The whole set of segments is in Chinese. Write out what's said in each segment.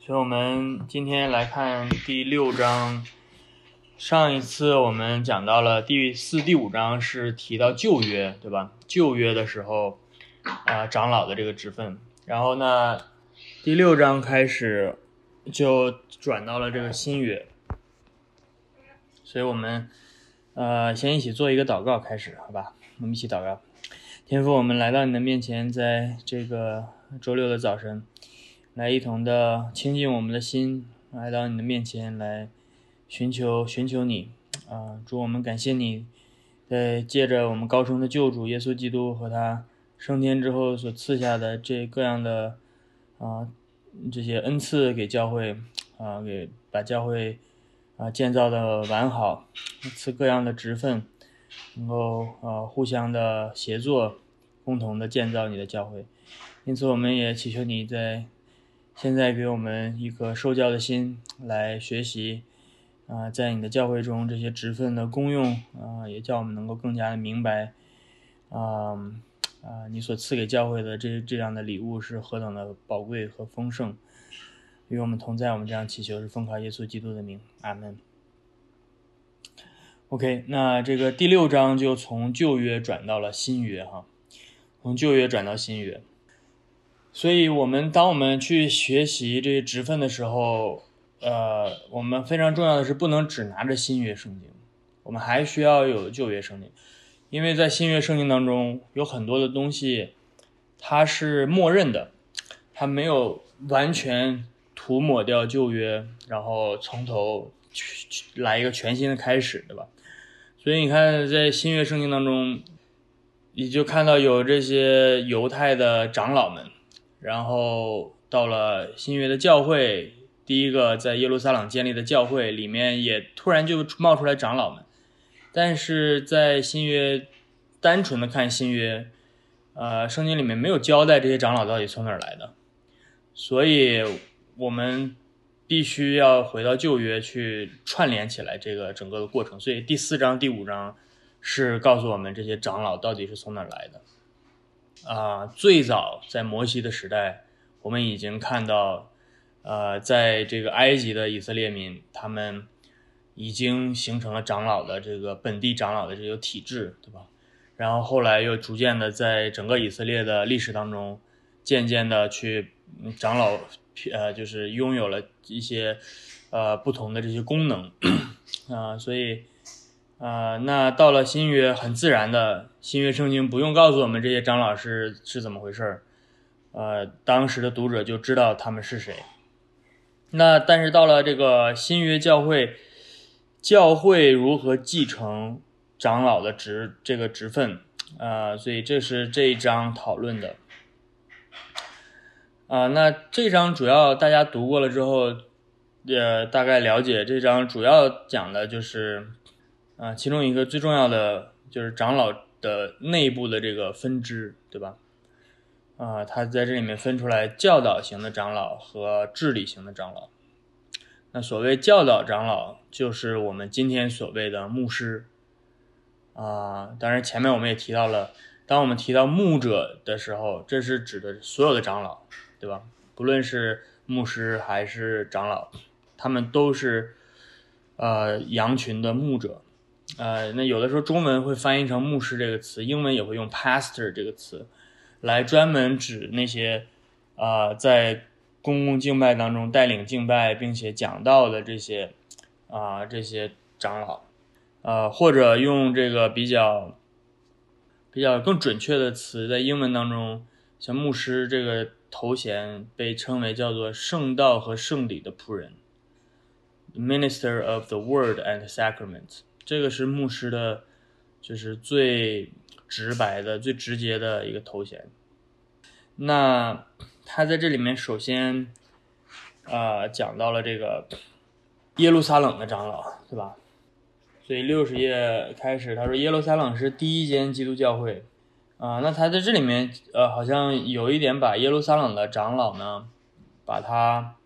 所以我们今天来看第6章。上一次我们讲到了第4、第5章是提到旧约，对吧？旧约的时候长老的这个职分。然后呢，第6章开始就转到了这个新约。所以我们先一起做一个祷告开始，好吧？我们一起祷告。天父，我们来到你的面前，在这个周六的早晨，来一同的倾尽我们的心，来到你的面前来寻求你主，我们感谢你，借着我们高升的救主耶稣基督和他升天之后所赐下的这各样的这些恩赐给教会给把教会建造的完好，赐各样的职分，能够互相的协作，共同的建造你的教会。因此我们也祈求你在现在给我们一颗受教的心来学习在你的教会中这些职分的功用也叫我们能够更加的明白你所赐给教会的这样的礼物是何等的宝贵和丰盛。与我们同在，我们这样祈求是奉靠耶稣基督的名，阿们。OK， 那这个第6章就从旧约转到了新约从旧约转到新约。所以当我们去学习这些职分的时候，我们非常重要的是不能只拿着新约圣经，我们还需要有旧约圣经。因为在新约圣经当中有很多的东西它是默认的，它没有完全涂抹掉旧约，然后从头来一个全新的开始，对吧？所以你看在新约圣经当中，你就看到有这些犹太的长老们，然后到了新约的教会，第一个在耶路撒冷建立的教会里面也突然就冒出来长老们。但是在新约单纯的看新约圣经里面没有交代这些长老到底从哪儿来的，所以我们必须要回到旧约去串联起来这个整个的过程。所以第4章第5章是告诉我们这些长老到底是从哪儿来的最早在摩西的时代，我们已经看到在这个埃及的以色列民，他们已经形成了长老的这个本地长老的这个体制，对吧？然后后来又逐渐的在整个以色列的历史当中，渐渐的去长老就是拥有了一些不同的这些功能所以那到了新约，很自然的新约圣经不用告诉我们这些长老是怎么回事当时的读者就知道他们是谁。那但是到了这个新约教会如何继承长老的这个职分所以这是这一章讨论的那这一章主要大家读过了之后大概了解，这章主要讲的就是其中一个最重要的就是长老的内部的这个分支，对吧？他在这里面分出来教导型的长老和治理型的长老。那所谓教导长老就是我们今天所谓的牧师当然前面我们也提到了，当我们提到牧者的时候，这是指的所有的长老，对吧？不论是牧师还是长老，他们都是羊群的牧者那有的时候中文会翻译成牧师这个词，英文也会用 pastor 这个词来专门指那些在公共敬拜当中带领敬拜并且讲道的这些长老或者用这个比较更准确的词，在英文当中像牧师这个头衔被称为叫做圣道和圣礼的仆人， Minister of the Word and Sacrament。 这个是牧师的就是最直白的最直接的一个头衔。那他在这里面首先讲到了这个耶路撒冷的长老，对吧？所以60页开始他说耶路撒冷是第一间基督教会那他在这里面好像有一点把耶路撒冷的长老呢把他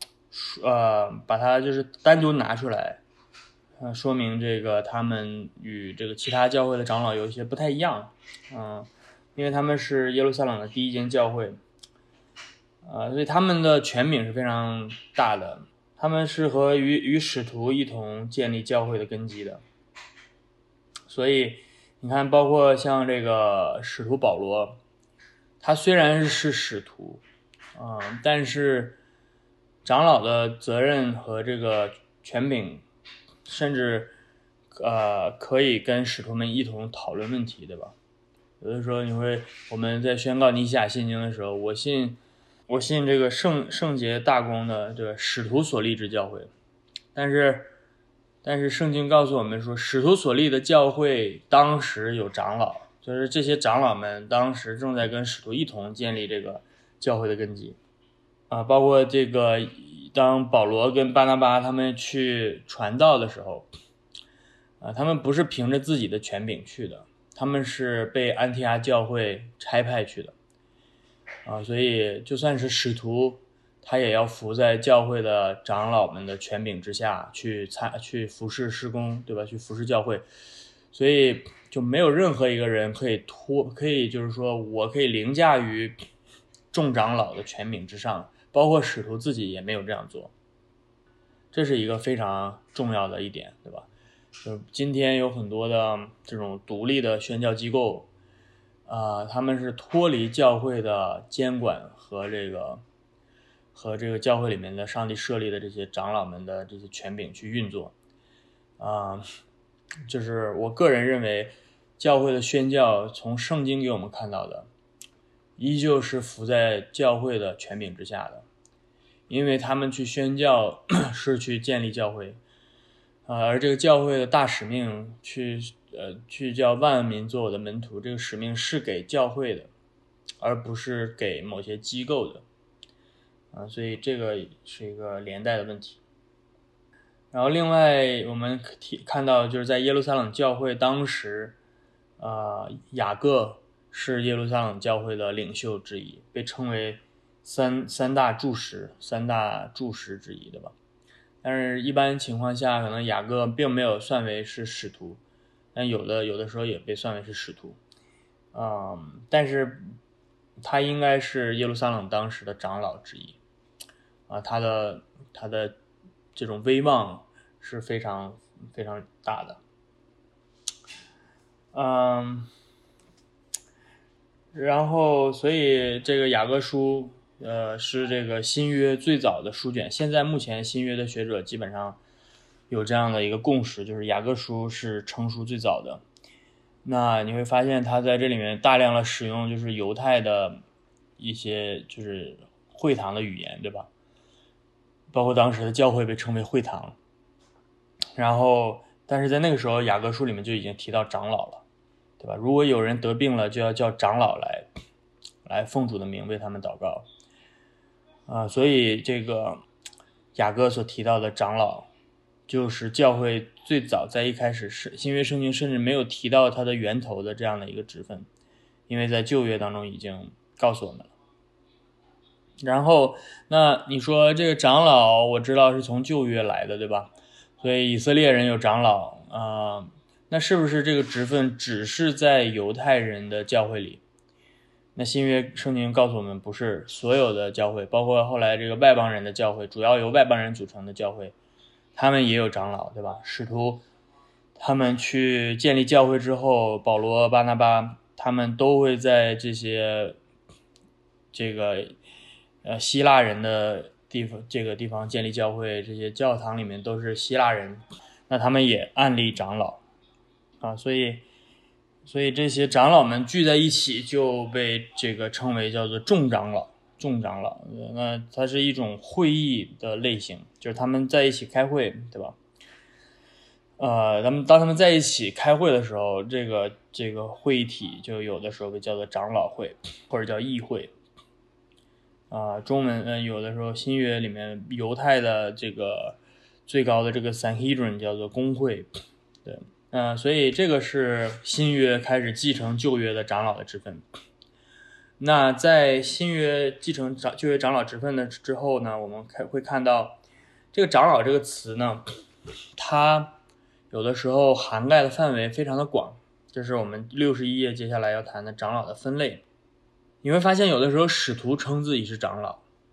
就是单独拿出来说明这个他们与这个其他教会的长老有一些不太一样因为他们是耶路撒冷的第一间教会所以他们的权柄是非常大的，他们是与使徒一同建立教会的根基的。所以你看，包括像这个使徒保罗，他虽然是使徒但是长老的责任和这个权柄甚至可以跟使徒们一同讨论问题，对吧？有的时候我们在宣告尼西亚信经的时候，我信这个圣洁大公的这个使徒所立之教会，但是圣经告诉我们说，使徒所立的教会当时有长老，就是这些长老们当时正在跟使徒一同建立这个教会的根基包括这个当保罗跟巴拿巴他们去传道的时候他们不是凭着自己的权柄去的，他们是被安提阿教会差派去的所以就算是使徒，他也要服在教会的长老们的权柄之下去服侍事工，对吧？去服侍教会，所以就没有任何一个人可以就是说我可以凌驾于众长老的权柄之上，包括使徒自己也没有这样做。这是一个非常重要的一点，对吧？就是今天有很多的这种独立的宣教机构他们是脱离教会的监管和这个教会里面的上帝设立的这些长老们的这些权柄去运作就是我个人认为教会的宣教从圣经给我们看到的依旧是服在教会的权柄之下的，因为他们去宣教是去建立教会而这个教会的大使命去叫万民做我的门徒，这个使命是给教会的，而不是给某些机构的所以这个是一个连带的问题。然后另外我们看到就是在耶路撒冷教会当时雅各是耶路撒冷教会的领袖之一，被称为三大柱石之一，对吧？但是一般情况下可能雅各并没有算为是使徒，但有的时候也被算为是使徒但是他应该是耶路撒冷当时的长老之一他的这种威望是非常非常大的然后所以这个雅各书是这个新约最早的书卷，现在目前新约的学者基本上有这样的一个共识，就是雅各书是成书最早的。那你会发现他在这里面大量的使用就是犹太的一些就是会堂的语言，对吧？包括当时的教会被称为会堂，然后但是在那个时候雅各书里面就已经提到长老了，对吧？如果有人得病了，就要叫长老来奉主的名为他们祷告所以这个雅各所提到的长老就是教会最早在一开始新约圣经甚至没有提到它的源头的这样的一个职分，因为在旧约当中已经告诉我们了。然后那你说这个长老我知道是从旧约来的，对吧？所以以色列人有长老那是不是这个职分只是在犹太人的教会里？那新约圣经告诉我们不是，所有的教会包括后来这个外邦人的教会，主要由外邦人组成的教会，他们也有长老，对吧？使徒他们去建立教会之后，保罗巴拿巴他们都会在这些这个希腊人的地方建立教会，这些教堂里面都是希腊人，那他们也按立长老所以这些长老们聚在一起就被这个称为叫做众长老。那它是一种会议的类型，就是他们在一起开会，对吧？当他们在一起开会的时候，这个会议体就有的时候被叫做长老会或者叫议会中文有的时候新约里面犹太的这个最高的这个 Sanhedrin 叫做公会，对所以这个是新约开始继承旧约的长老的职分。那在新约继承旧约长老职分的之后呢，我们会看到这个长老这个词呢，它有的时候涵盖的范围非常的广，这是我们61页接下来要谈的长老的分类。你会发现有的时候使徒称自己是长老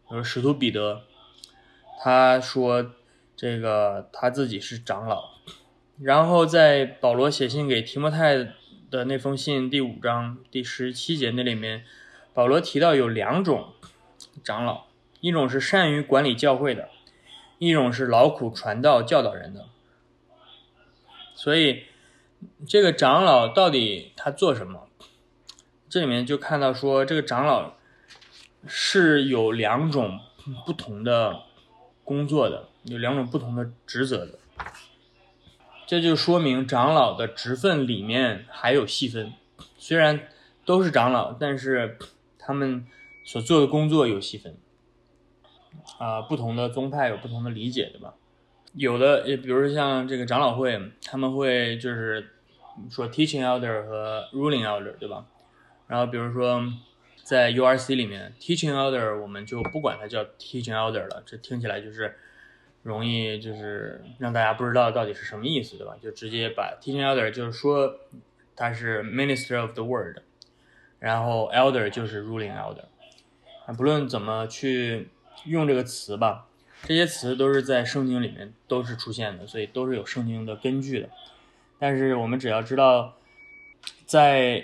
比如使徒彼得，他说这个他自己是长老，然后在保罗写信给提摩太的那封信第5章第17节那里面，保罗提到有2种长老，一种是善于管理教会的，一种是劳苦传道教导人的。所以这个长老到底他做什么？这里面就看到说这个长老是有2种不同的工作的，有2种不同的职责的。这就说明长老的职分里面还有细分，虽然都是长老，但是他们所做的工作有细分。不同的宗派有不同的理解，对吧？有的，比如像这个长老会，他们会就是说 teaching elder 和 ruling elder， 对吧？然后比如说在 URC 里面 teaching elder 我们就不管它叫 teaching elder 了，这听起来就是容易就是让大家不知道到底是什么意思，对吧？就直接把 teaching elder 就是说他是 minister of the word， 然后 elder 就是 ruling elder。不论怎么去用这个词吧，这些词都是在圣经里面都是出现的，所以都是有圣经的根据的。但是我们只要知道，在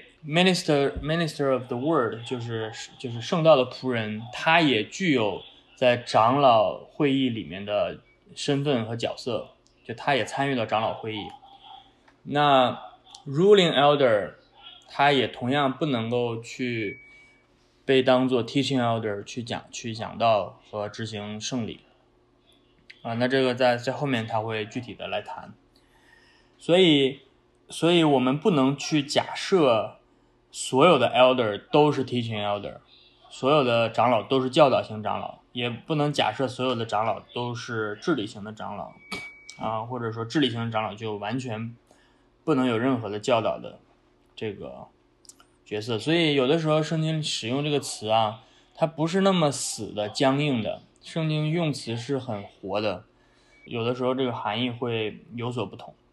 minister of the word 就是圣道的仆人，他也具有在长老会议里面的身份和角色，就他也参与到长老会议。那 ruling elder 他也同样不能够去被当作 teaching elder 去讲道和执行圣礼那这个在后面他会具体的来谈。所以我们不能去假设所有的 elder 都是 teaching elder， 所有的长老都是教导型长老，也不能假设所有的长老都是治理型的长老或者说治理型的长老就完全不能有任何的教导的这个角色。所以有的时候圣经使用这个词它不是那么死的僵硬的，圣经用词是很活的，有的时候这个含义会有所不同。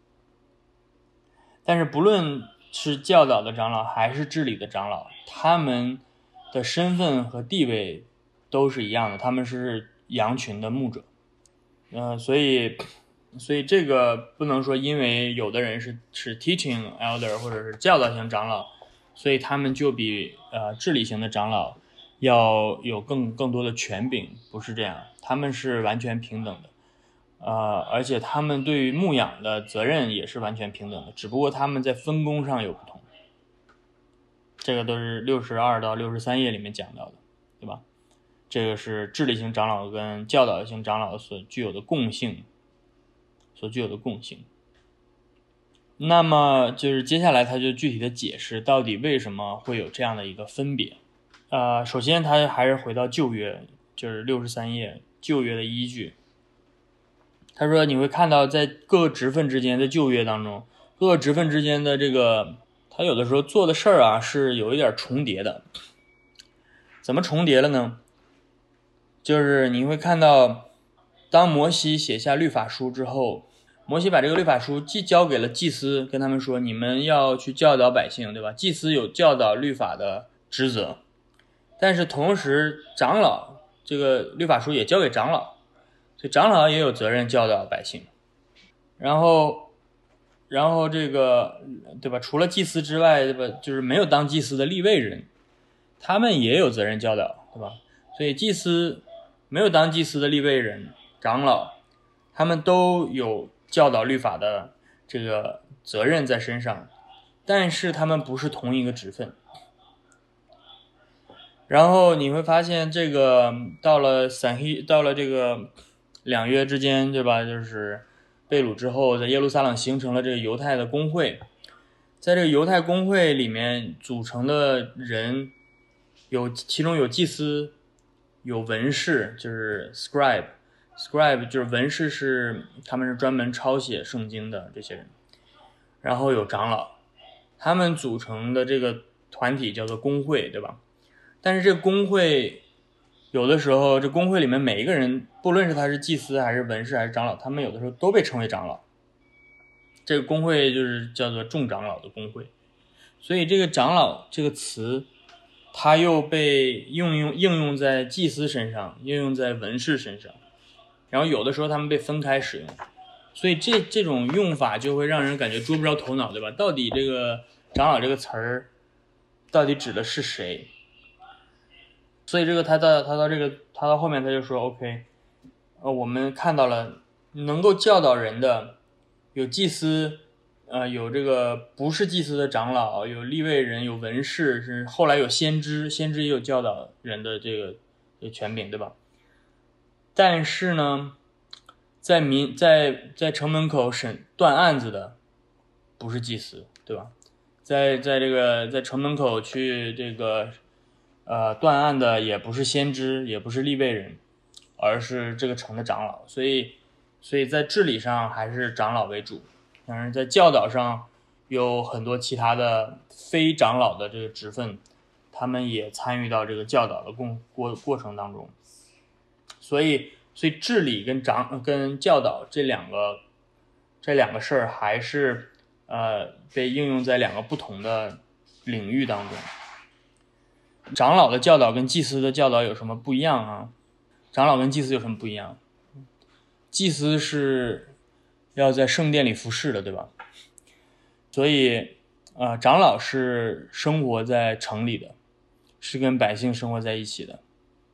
但是不论是教导的长老还是治理的长老，他们的身份和地位都是一样的，他们是羊群的牧者。所以这个不能说因为有的人是 teaching elder 或者是教导型长老，所以他们就比治理型的长老要有更多的权柄，不是这样，他们是完全平等的。而且他们对于牧养的责任也是完全平等的，只不过他们在分工上有不同。这个都是62到63页里面讲到的，对吧？这个是治理型长老跟教导型长老所具有的共性。那么就是接下来他就具体的解释到底为什么会有这样的一个分别。首先他还是回到旧约，就是63页旧约的依据。他说你会看到在各个职分之间，在旧约当中各个职分之间的这个他有的时候做的事儿是有一点重叠的。怎么重叠了呢？就是你会看到当摩西写下律法书之后，摩西把这个律法书既交给了祭司，跟他们说你们要去教导百姓，对吧？祭司有教导律法的职责，但是同时长老这个律法书也交给长老，所以长老也有责任教导百姓。然后这个对吧，除了祭司之外，对吧，就是没有当祭司的利未人，他们也有责任教导，对吧？所以祭司没有当祭司的利未人长老，他们都有教导律法的这个责任在身上，但是他们不是同一个职分。然后你会发现这个到了这个2约之间，对吧，就是被掳之后，在耶路撒冷形成了这个犹太的公会。在这个犹太公会里面组成的人其中有祭司，有文士，就是 scribe 就是文士，他们是专门抄写圣经的这些人。然后有长老，他们组成的这个团体叫做公会，对吧？但是这个公会有的时候，这公会里面每一个人，不论是他是祭司还是文士还是长老，他们有的时候都被称为长老。这个公会就是叫做众长老的公会。所以这个长老这个词， 它又被应用在祭司身上，应用在文士身上，然后有的时候他们被分开使用，所以这种用法就会让人感觉捉不着头脑，对吧？到底这个长老这个词儿到底指的是谁？所以这个他到后面他就说 OK，我们看到了能够教导人的有祭司，有这个不是祭司的长老，有利未人，有文士，是后来有先知，先知也有教导人的这个权柄，对吧？但是呢，在城门口断案子的不是祭司，对吧？在城门口去这个断案的也不是先知，也不是利未人，而是这个城的长老，所以在治理上还是长老为主，当然在教导上有很多其他的非长老的这个职分，他们也参与到这个教导的过程当中，所以治理跟教导这两个事儿还是被应用在两个不同的领域当中。长老的教导跟祭司的教导有什么不一样啊？长老跟祭司有什么不一样？祭司是要在圣殿里服侍的，对吧？所以长老是生活在城里的，是跟百姓生活在一起的。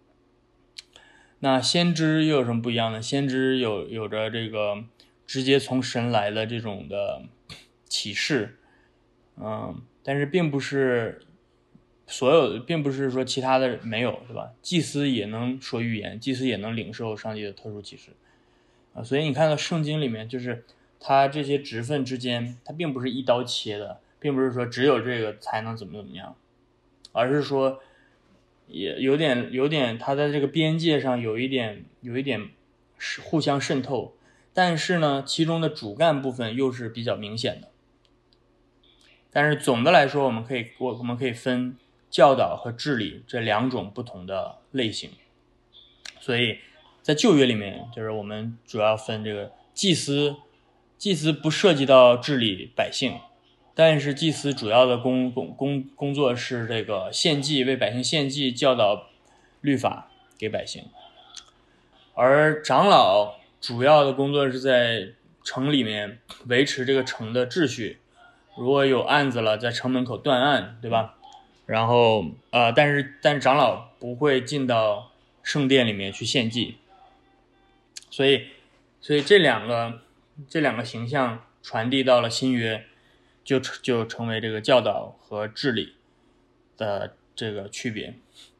那先知又有什么不一样呢？先知有着这个直接从神来的这种的启示，但是并不是说其他的没有，对吧？祭司也能说预言，祭司也能领受上帝的特殊启示所以你看到圣经里面，就是他这些职分之间，他并不是一刀切的，并不是说只有这个才能怎么样，而是说也有点他在这个边界上有一点是互相渗透，但是呢，其中的主干部分又是比较明显的。但是总的来说，我们可以分教导和治理这两种不同的类型。所以在旧约里面，就是我们主要分这个祭司不涉及到治理百姓，但是祭司主要的工作是这个献祭，为百姓献祭，教导律法给百姓。而长老主要的工作是在城里面维持这个城的秩序，如果有案子了，在城门口断案，对吧？然后但是长老不会进到圣殿里面去献祭，所以这两个形象传递到了新约，就成为这个教导和治理的这个区别。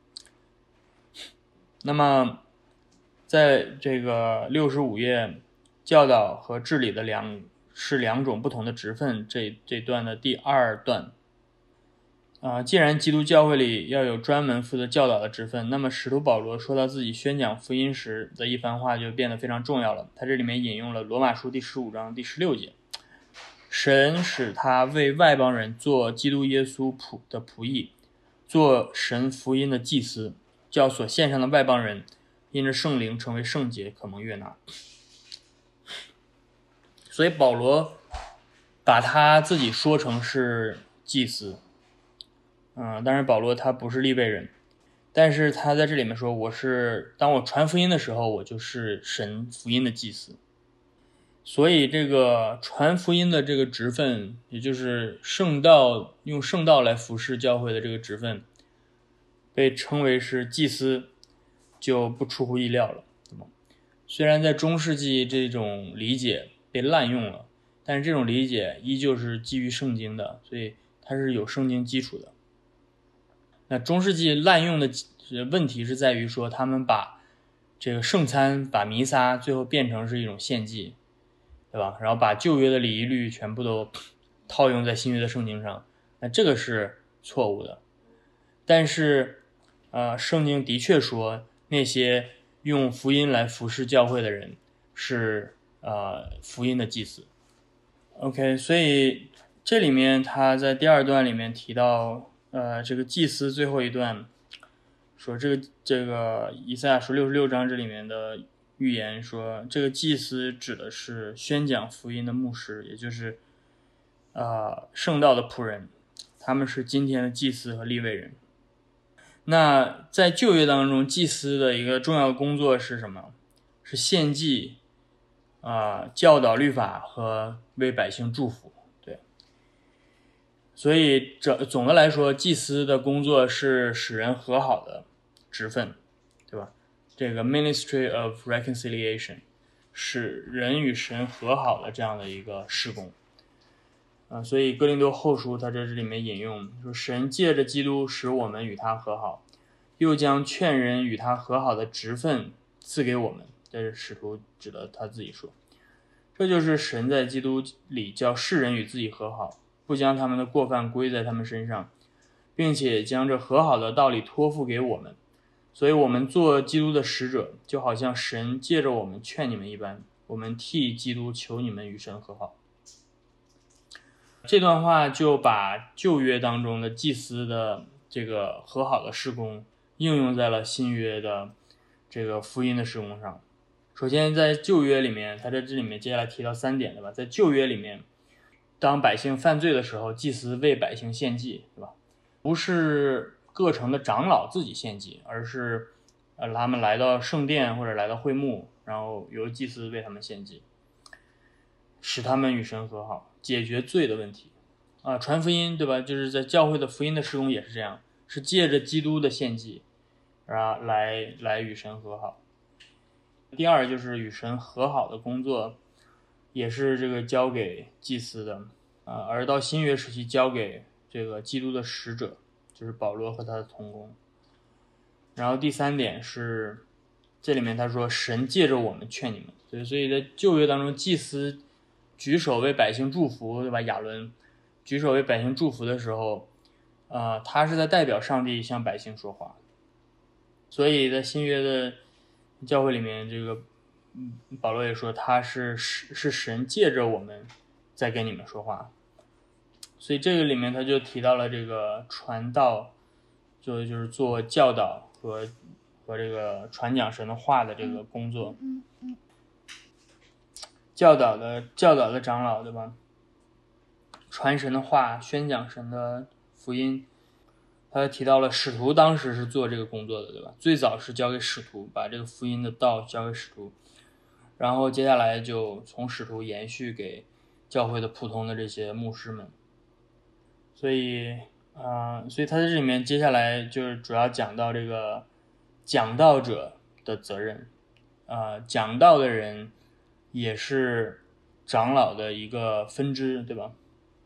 那么在这个65页教导和治理的两种不同的职分这段的第二段既然基督教会里要有专门负责教导的职分，那么使徒保罗说到自己宣讲福音时的一番话就变得非常重要了。他这里面引用了罗马书第15章第16节，神使他为外邦人做基督耶稣的仆役，做神福音的祭司，叫所献上的外邦人因着圣灵成为圣洁，可蒙悦纳。所以保罗把他自己说成是祭司，当然保罗他不是利未人，但是他在这里面说，当我传福音的时候，我就是神福音的祭司。所以这个传福音的这个职分，也就是用圣道来服侍教会的这个职分，被称为是祭司，就不出乎意料了。虽然在中世纪这种理解被滥用了，但是这种理解依旧是基于圣经的，所以它是有圣经基础的。那中世纪滥用的问题是在于说，他们把这个圣餐、把弥撒最后变成是一种献祭，对吧？然后把旧约的礼仪律全部都套用在新约的圣经上，那这个是错误的。但是圣经的确说，那些用福音来服侍教会的人是福音的祭司。OK， 所以这里面他在第二段里面提到这个祭司最后一段说，这个以赛亚书66章这里面的预言说，这个祭司指的是宣讲福音的牧师，也就是圣道的仆人，他们是今天的祭司和利未人。 那在旧约当中，祭司的一个重要的工作是什么？是献祭教导律法和为百姓祝福。对，所以总的来说，祭司的工作是使人和好的职分，对吧？这个 Ministry of Reconciliation 使人与神和好的这样的一个事工。所以哥林多后书他在这里面引用说，神借着基督使我们与他和好，又将劝人与他和好的职分赐给我们。这是使徒指的他自己说，这就是神在基督里叫世人与自己和好，不将他们的过犯归在他们身上，并且将这和好的道理托付给我们。所以我们做基督的使者，就好像神借着我们劝你们一般，我们替基督求你们与神和好。这段话就把旧约当中的祭司的这个和好的事工应用在了新约的这个福音的事工上。首先在旧约里面，他在这里面接下来提到3点，对吧？在旧约里面，当百姓犯罪的时候，祭司为百姓献祭，对吧？不是各城的长老自己献祭，而是他们来到圣殿或者来到会幕，然后由祭司为他们献祭，使他们与神和好，解决罪的问题传福音，对吧？就是在教会的福音的事工也是这样，是借着基督的献祭来与神和好。第二就是与神和好的工作也是这个交给祭司的而到新约时期交给这个基督的使者，就是保罗和他的同工。然后第3点是这里面他说神借着我们劝你们，所以在旧约当中，祭司举手为百姓祝福，对吧？亚伦举手为百姓祝福的时候他是在代表上帝向百姓说话。所以在新约的教会里面，这个保罗也说他是神借着我们在跟你们说话。所以这个里面他就提到了这个传道，就是做教导和这个传讲神的话的这个工作。教导的长老，对吧？传神的话，宣讲神的福音。他提到了使徒当时是做这个工作的，对吧？最早是交给使徒，把这个福音的道交给使徒，然后接下来就从使徒延续给教会的普通的这些牧师们。所以他在这里面接下来就是主要讲到这个讲道者的责任。讲道的人也是长老的一个分支，对吧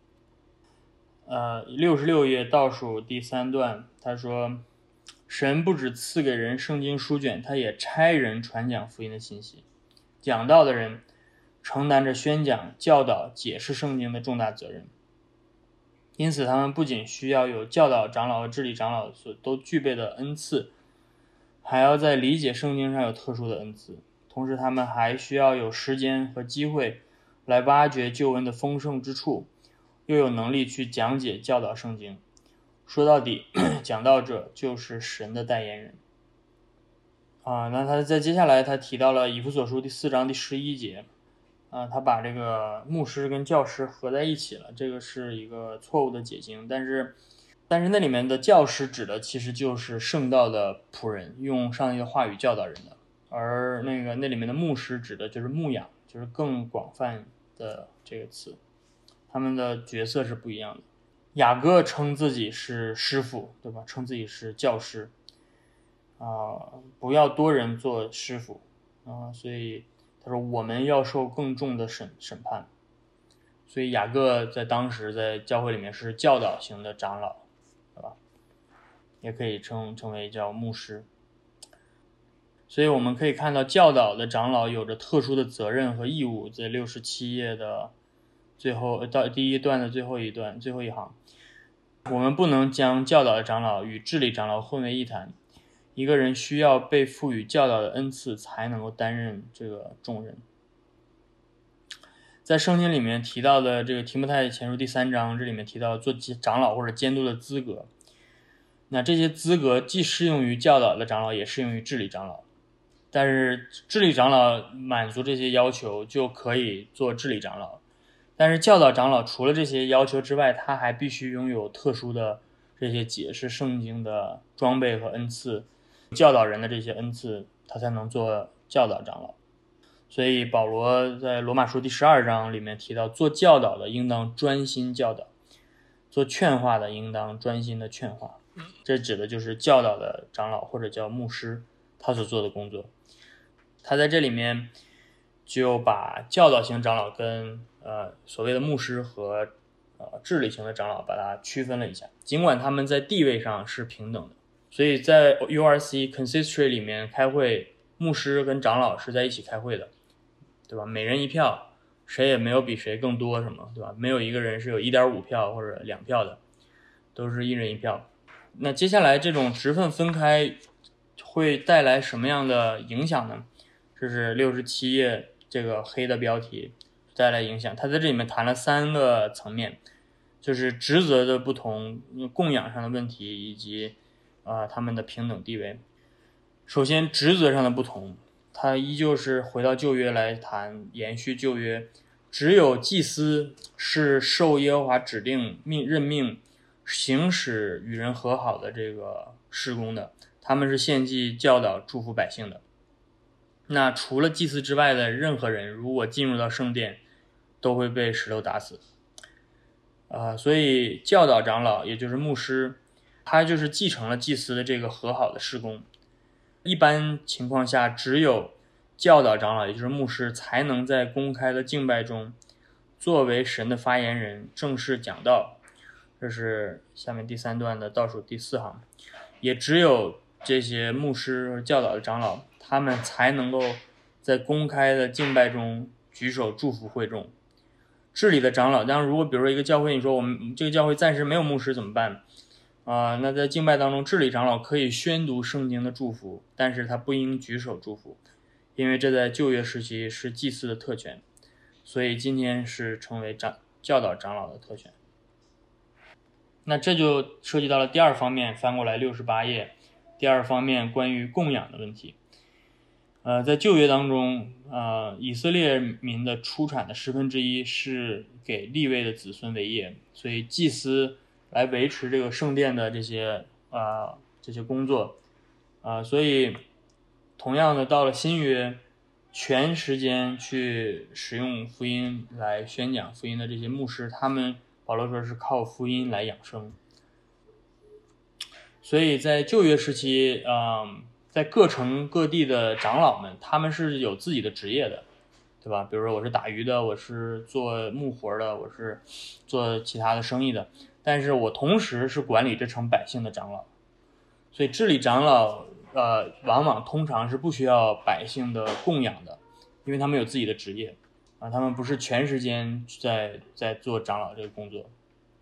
？66页倒数第3段，他说神不只赐给人圣经书卷，他也差人传讲福音的信息。讲道的人承担着宣讲、教导、解释圣经的重大责任，因此他们不仅需要有教导长老和治理长老所都具备的恩赐，还要在理解圣经上有特殊的恩赐，同时他们还需要有时间和机会来挖掘救恩的丰盛之处，又有能力去讲解教导圣经。说到底讲道者就是神的代言人那他在接下来他提到了以弗所书第4章第11节他把这个牧师跟教师合在一起了，这个是一个错误的解经，但是那里面的教师指的其实就是圣道的仆人，用上帝的话语教导人的，而那里面的牧师指的就是牧养，就是更广泛的这个词，他们的角色是不一样的。雅各称自己是师傅，对吧？称自己是教师不要多人做师傅所以他说我们要受更重的审判。所以雅各在当时在教会里面是教导型的长老，对吧？也可以称为叫牧师。所以我们可以看到教导的长老有着特殊的责任和义务，在67页的最后到第1段的最后一行，我们不能将教导的长老与治理长老混为一谈，一个人需要被赋予教导的恩赐才能够担任这个重任。在圣经里面提到的这个提摩太前书第3章，这里面提到做长老或者监督的资格，那这些资格既适用于教导的长老，也适用于治理长老。但是治理长老满足这些要求就可以做治理长老，但是教导长老除了这些要求之外，他还必须拥有特殊的这些解释圣经的装备和恩赐，教导人的这些恩赐，他才能做教导长老。所以保罗在罗马书第12章里面提到，做教导的应当专心教导，做劝化的应当专心的劝化。这指的就是教导的长老或者叫牧师他所做的工作。他在这里面就把教导型长老跟所谓的牧师和治理型的长老把它区分了一下，尽管他们在地位上是平等的。所以在 URC Consistory 里面开会，牧师跟长老是在一起开会的，对吧？每人一票，谁也没有比谁更多什么，对吧？没有一个人是有 1.5 票或者2票的，都是一人一票。那接下来这种职分分开会带来什么样的影响呢？这是67页这个黑的标题带来影响。他在这里面谈了3个层面，就是职责的不同、供养上的问题，以及他们的平等地位。首先职责上的不同，他依旧是回到旧约来谈，延续旧约，只有祭司是受耶和华指定任命行使与人和好的这个事工的，他们是献祭、教导、祝福百姓的。那除了祭司之外的任何人，如果进入到圣殿，都会被石头打死。所以教导长老也就是牧师，他就是继承了祭司的这个和好的事工。一般情况下，只有教导长老也就是牧师才能在公开的敬拜中作为神的发言人正式讲道。这是下面第3段的倒数第4行。也只有这些牧师和教导的长老，他们才能够在公开的敬拜中举手祝福会众。治理的长老，当然如果比如说一个教会，你说我们这个教会暂时没有牧师怎么办？那在敬拜当中，治理长老可以宣读圣经的祝福，但是他不应举手祝福，因为这在旧约时期是祭司的特权，所以今天是成为教导长老的特权。那这就涉及到了第2方面，翻过来68页，第2方面关于供养的问题。在旧约当中，以色列民的出产的1/10是给利未的子孙为业，所以祭司来维持这个圣殿的这些工作，所以同样的到了新约，全时间去使用福音来宣讲福音的这些牧师，他们保罗说是靠福音来养生。所以在旧约时期，在各城各地的长老们，他们是有自己的职业的，对吧？比如说我是打鱼的，我是做木活的，我是做其他的生意的，但是我同时是管理这城百姓的长老。所以治理长老往往通常是不需要百姓的供养的，因为他们有自己的职业他们不是全时间在做长老这个工作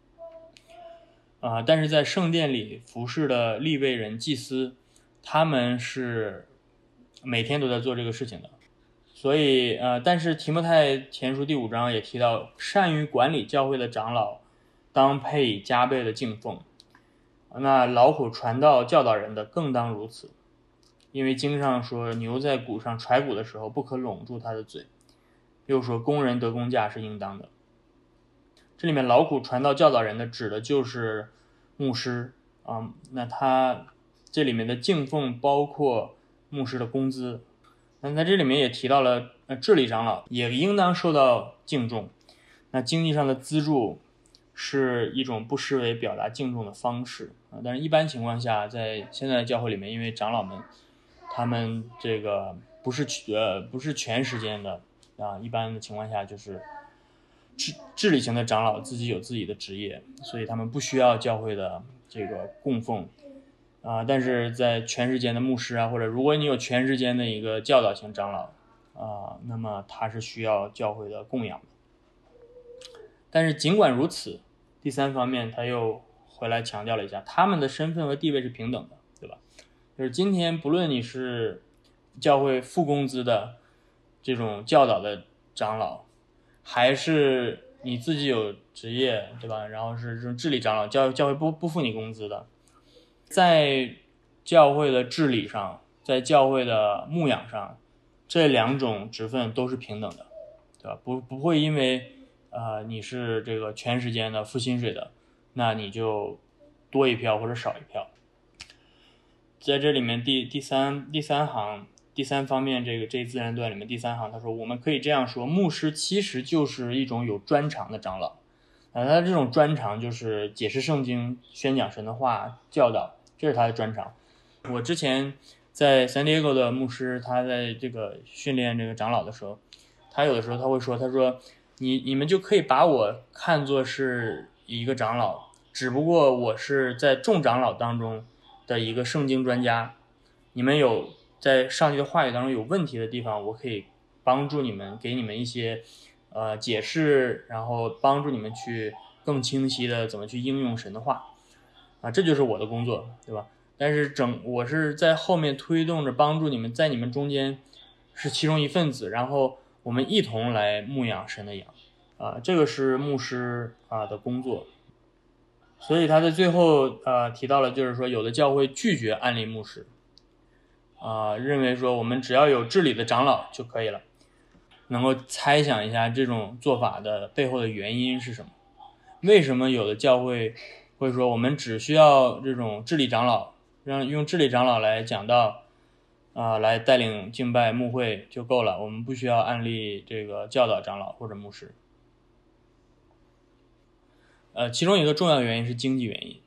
但是在圣殿里服侍的利未人祭司，他们是每天都在做这个事情的。所以但是提摩太前书第5章也提到，善于管理教会的长老当配以加倍的敬奉，那劳苦传道教导人的更当如此，因为经上说，牛在谷上踹谷的时候不可拢住它的嘴，又说工人得工价是应当的。这里面劳苦传道教导人的指的就是牧师那他这里面的敬奉包括牧师的工资。那在这里面也提到了治理长老也应当受到敬重，那经济上的资助是一种不失为表达敬重的方式但是一般情况下，在现在的教会里面，因为长老们他们这个不是全时间的一般的情况下就是治理型的长老自己有自己的职业，所以他们不需要教会的这个供奉但是在全时间的牧师或者如果你有全时间的一个教导型长老那么他是需要教会的供养的。但是尽管如此，第3方面他又回来强调了一下，他们的身份和地位是平等的，对吧？就是今天不论你是教会付工资的这种教导的长老，还是你自己有职业，对吧？然后是这种治理长老，教会不付你工资的，在教会的治理上，在教会的牧养上，这2种职分都是平等的，对吧？不会因为你是这个全时间的付薪水的，那你就多一票或者少一票。在这里面第三行第三方面这自然段里面第三行他说，我们可以这样说，牧师其实就是一种有专长的长老他这种专长就是解释圣经、宣讲神的话、教导，这是他的专长。我之前在 San Diego 的牧师，他在这个训练这个长老的时候，他有的时候他会说，他说你们就可以把我看作是一个长老，只不过我是在众长老当中的一个圣经专家，你们有在上帝的话语当中有问题的地方，我可以帮助你们，给你们一些解释，然后帮助你们去更清晰的怎么去应用神的话这就是我的工作，对吧？但是我是在后面推动着帮助你们，在你们中间是其中一份子，然后我们一同来牧养神的羊这个是牧师的工作。所以他在最后提到了，就是说有的教会拒绝安利牧师认为说我们只要有治理的长老就可以了。能够猜想一下这种做法的背后的原因是什么？为什么有的教会会说我们只需要这种治理长老，用治理长老来讲道来带领敬拜牧会就够了，我们不需要安利这个教导长老或者牧师？其中一个重要的原因是经济原因，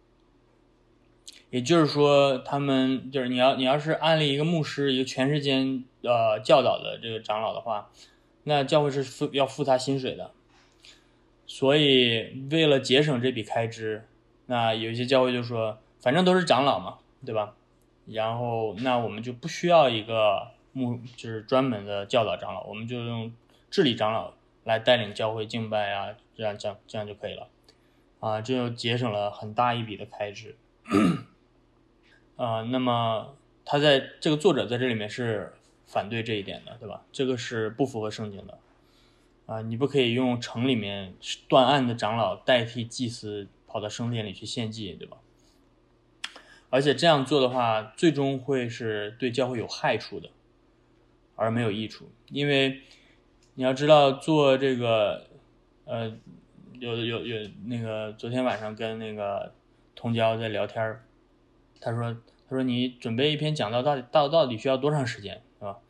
也就是说，他们就是你要是安利一个牧师，一个全时间教导的这个长老的话，那教会是要付他薪水的。所以为了节省这笔开支，那有些教会就说，反正都是长老嘛，对吧？然后那我们就不需要一个就是专门的教导长老，我们就用治理长老来带领教会敬拜这样就可以了这就节省了很大一笔的开支那么他在这个作者在这里面是反对这一点的，对吧？这个是不符合圣经的你不可以用城里面断案的长老代替祭司跑到圣殿里去献祭，对吧？而且这样做的话，最终会是对教会有害处的，而没有益处。因为你要知道，做这个有那个昨天晚上跟那个同教在聊天，他说你准备一篇讲道到底需要多长时间，是吧？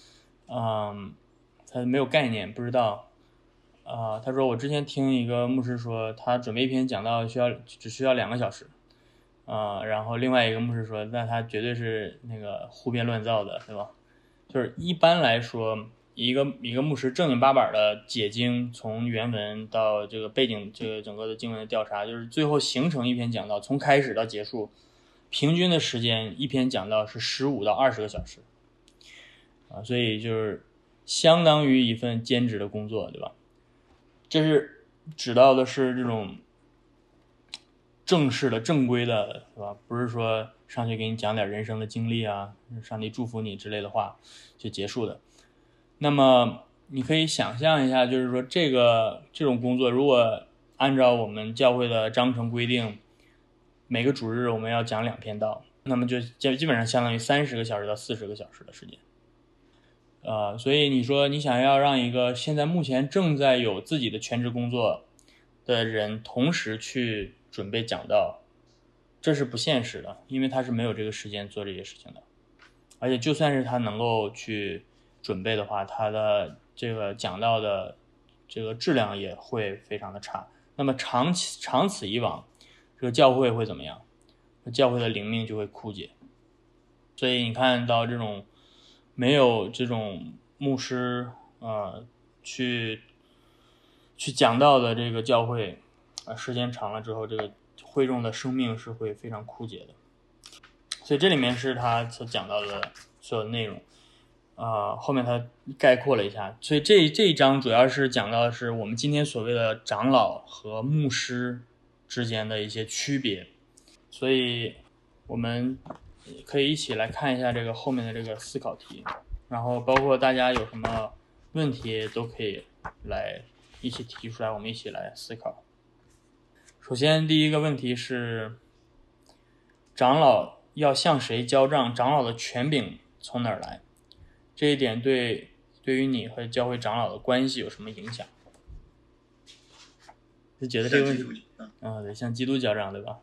他没有概念，不知道他说我之前听一个牧师说，他准备一篇讲道只需要2个小时然后另外一个牧师说，那他绝对是那个胡编乱造的，对吧？就是一般来说，一个牧师正经八百的解经，从原文到这个背景，这个整个的经文的调查，就是最后形成一篇讲道，从开始到结束，平均的时间一篇讲道是15到20个小时所以就是相当于一份兼职的工作，对吧？这是指到的是这种正式的正规的，对吧？不是说上去给你讲点人生的经历上帝祝福你之类的话就结束的。那么你可以想象一下，就是说这种工作如果按照我们教会的章程规定，每个主日我们要讲2篇道，那么就基本上相当于30个小时到40个小时的时间所以你说你想要让一个现在目前正在有自己的全职工作的人同时去准备讲道，这是不现实的，因为他是没有这个时间做这些事情的。而且就算是他能够去准备的话，他的这个讲道的这个质量也会非常的差。那么长此以往，这个教会会怎么样？教会的灵命就会枯竭。所以你看到这种没有这种牧师去讲道的这个教会时间长了之后，这个会众的生命是会非常枯竭的。所以这里面是他所讲到的所有的内容后面他概括了一下。所以这一章主要是讲到的是我们今天所谓的长老和牧师之间的一些区别。所以我们可以一起来看一下这个后面的这个思考题，然后包括大家有什么问题都可以来一起提出来，我们一起来思考。首先第一个问题是，长老要向谁交账？长老的权柄从哪儿来？这一点对于你和教会长老的关系有什么影响？就觉得这个问题对，向基督交账，对吧？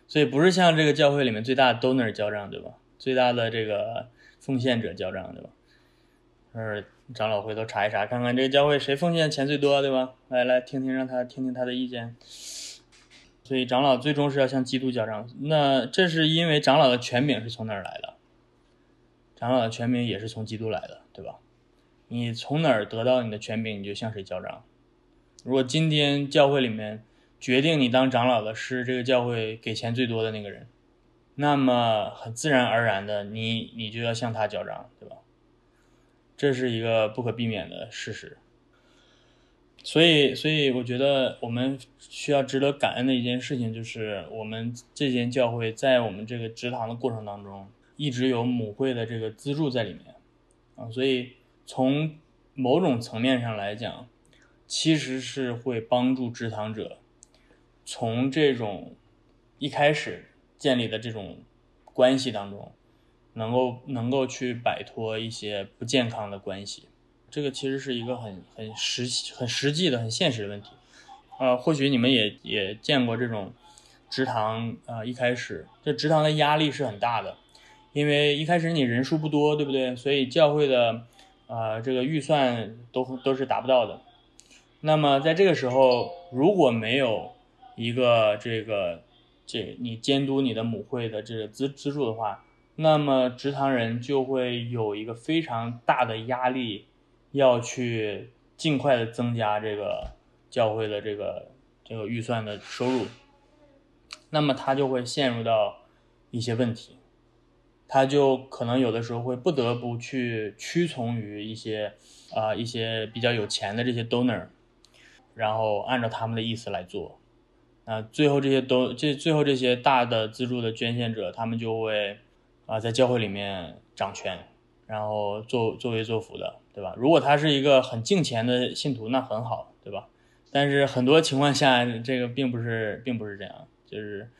所以不是像这个教会里面最大的 donor 交账，对吧？最大的这个奉献者交账，对吧？长老回头查一查，看看这个教会谁奉献钱最多，对吧？来听听，让他听听他的意见。所以长老最终是要向基督交账。那这是因为长老的权柄是从哪儿来的？长老的权柄也是从基督来的，对吧？你从哪儿得到你的权柄，你就向谁交账。如果今天教会里面决定你当长老的是这个教会给钱最多的那个人，那么很自然而然的你就要向他交账，对吧？这是一个不可避免的事实。所以我觉得我们需要值得感恩的一件事情，就是我们这间教会在我们这个植堂的过程当中，一直有母会的这个资助在里面啊，所以从某种层面上来讲，其实是会帮助植堂者从这种一开始建立的这种关系当中，能够去摆脱一些不健康的关系。这个其实是一个很实际的、很现实的问题。或许你们也见过这种植堂一开始这植堂的压力是很大的，因为一开始你人数不多，对不对？所以教会的这个预算都是达不到的。那么在这个时候，如果没有一个你监督你的母会的这个资助的话，那么植堂人就会有一个非常大的压力，要去尽快的增加这个教会的这个预算的收入，那么他就会陷入到一些问题，他就可能有的时候会不得不去屈从于一些比较有钱的这些 donor， 然后按照他们的意思来做。最后这些大的资助的捐献者，他们就会在教会里面掌权，然后作威作福的，对吧？如果他是一个很敬虔的信徒，那很好，对吧？但是很多情况下，这个并不是这样，就是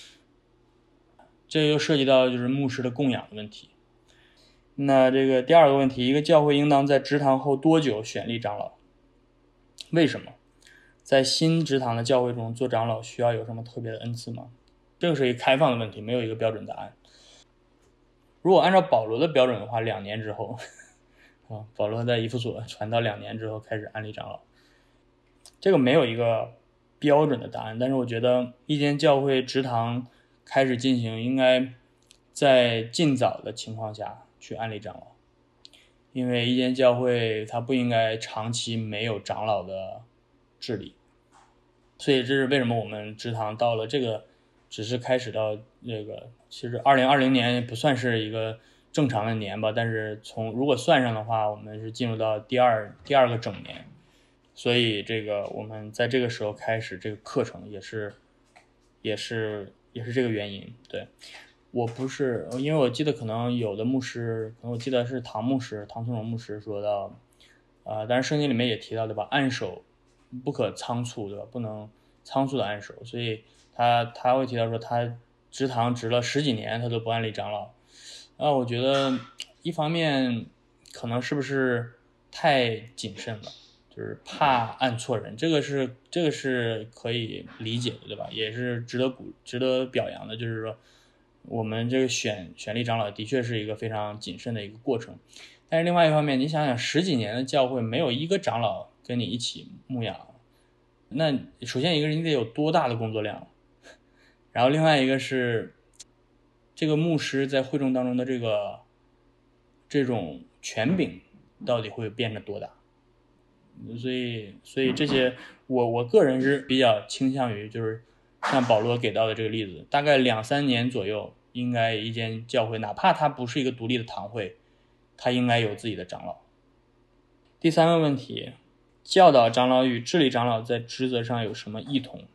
这又涉及到就是牧师的供养的问题。那这个第二个问题，一个教会应当在植堂后多久选立长老？为什么？在新植堂的教会中做长老需要有什么特别的恩赐吗？这个是一个开放的问题，没有一个标准答案。如果按照保罗的标准的话，2年之后保罗在以弗所传到2年之后开始安立长老，这个没有一个标准的答案。但是我觉得一间教会植堂开始进行，应该在尽早的情况下去安立长老，因为一间教会它不应该长期没有长老的治理。所以这是为什么我们植堂到了这个只是开始到这个，其实2020年也不算是一个正常的年吧，但是如果算上的话，我们是进入到第二个整年，所以这个我们在这个时候开始这个课程也是这个原因。对，我不是因为我记得可能有的牧师，可能我记得是唐宗荣牧师说到但是圣经里面也提到，对吧？按手不可仓促，对吧？不能仓促的按手，所以他会提到说他植堂植了10几年他都不安立长老。我觉得一方面可能是不是太谨慎了，就是怕按错人，这个是可以理解的，对吧？也是值得表扬的，就是说我们这个选立长老的确是一个非常谨慎的一个过程。但是另外一方面，你想想10几年的教会没有一个长老跟你一起牧养，那首先一个人你得有多大的工作量，然后另外一个是这个牧师在会众当中的这种权柄到底会变得多大。所以这些我个人是比较倾向于就是像保罗给到的这个例子，大概2-3年左右，应该一间教会哪怕它不是一个独立的堂会，他应该有自己的长老。第3个问题，教导长老与治理长老在职责上有什么异同？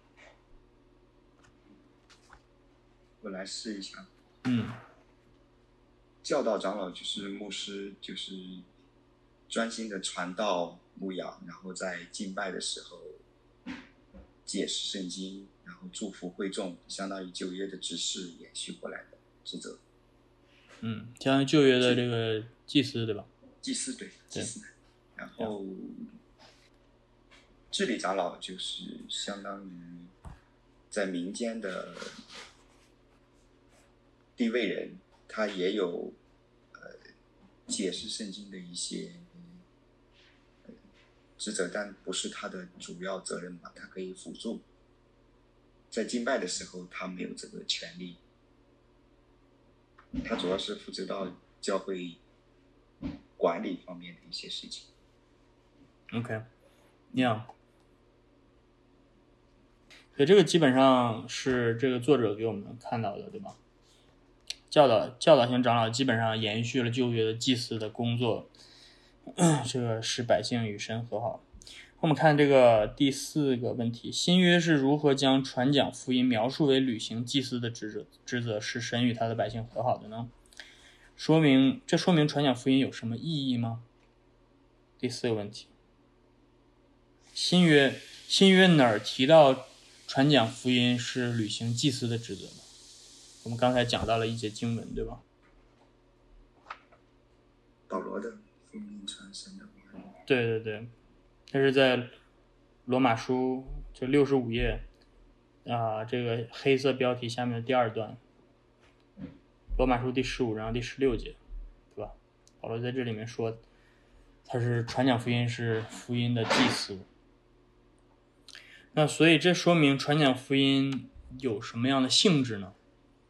我来试一下。教导长老就是牧师，就是专心的传道牧养，然后在敬拜的时候解释圣经，然后祝福会众，相当于旧约的执事延续过来的职责。 相当于旧约的这个祭司，对吧？ 祭司，对，祭司。然后治理长老就是相当于在民间的地位人，他也有解释圣经的一些职责，但不是他的主要责任吧，他可以辅助。在敬拜的时候，他没有这个权利，他主要是负责到教会管理方面的一些事情。 OK， 所以这个基本上是这个作者给我们看到的，对吧？教导型长老基本上延续了旧约的祭司的工作，这个使百姓与神和好。我们看这个第4个问题，新约是如何将传讲福音描述为履行祭司的职责，使神与他的百姓和好的呢？这说明传讲福音有什么意义吗？第4个问题，新约哪儿提到传讲福音是履行祭司的职责呢？我们刚才讲到了一节经文，对吧？ 保罗的福音传神的话。 对，这是在罗马书就65页这个黑色标题下面的第2段，罗马书第15章第16节，对吧？保罗在这里面说他是传讲福音是福音的祭司。那所以这说明传讲福音有什么样的性质呢？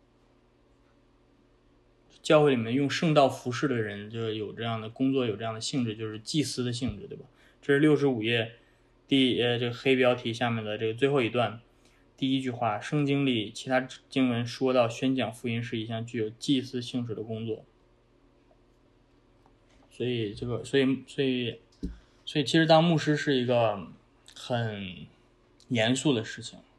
教会里面用圣道服侍的人就有这样的工作，有这样的性质，就是祭司的性质，对吧？这是65页这个黑标题下面的这个最后一段第1句话，圣经里其他经文说到宣讲福音是一项具有祭司性质的工作。所以其实当牧师是一个很严肃的事情。